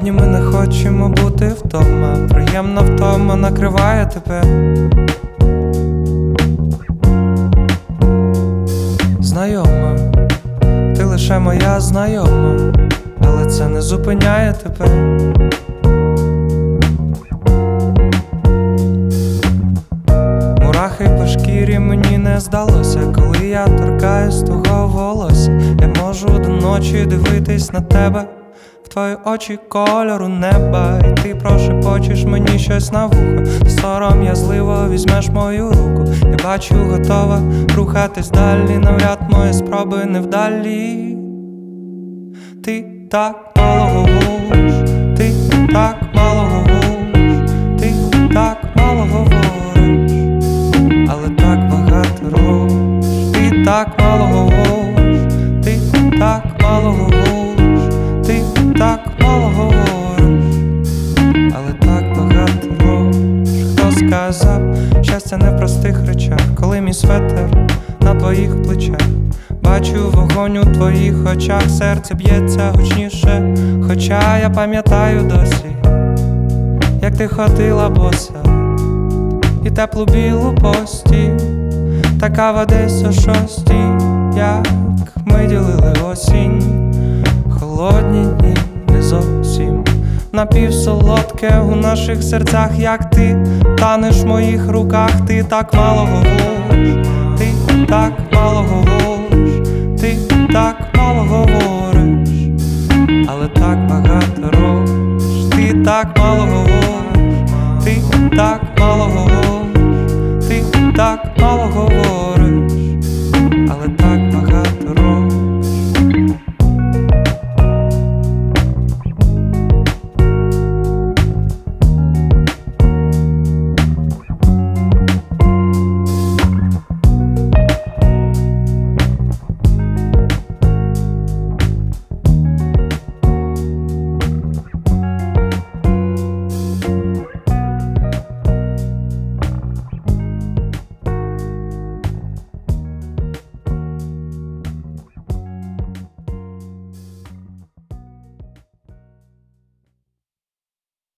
Сьогодні ми не хочемо бути вдома, приємна втома накриває тебе. Знайома, ти лише моя знайома, але це не зупиняє тебе. Мурахи по шкірі мені не здалося, коли я торкаюсь твого волосся. Я можу до ночі дивитись на тебе, в твої очі кольору неба, і ти прошепочеш мені щось на вухо. Ти сором'язливо візьмеш мою руку. Я бачу, готова рухатись далі, навряд мої спроби невдалі. Ти так мало говориш, ти так мало говориш, ти так мало говориш, але так багато робиш. Ти так мало говориш, ти так мало говориш, ти так мало говориш, але так багато робиш. Хто сказав, щастя не в простих речах, коли мій светер на твоїх плечах. Бачу вогонь у твоїх очах, серце б'ється гучніше, хоча я пам'ятаю досі, як ти ходила боса, і теплу білу постіль, така в десь о 6, як ми ділили осінь. Холодні дні не зовсім напівсолодке у наших серцях, як ти танеш в моїх руках. Ти так мало говориш, ти так мало говориш, ти так мало говориш, але так багато робиш. Ти так мало говориш, ти так мало говориш, ти так мало говориш.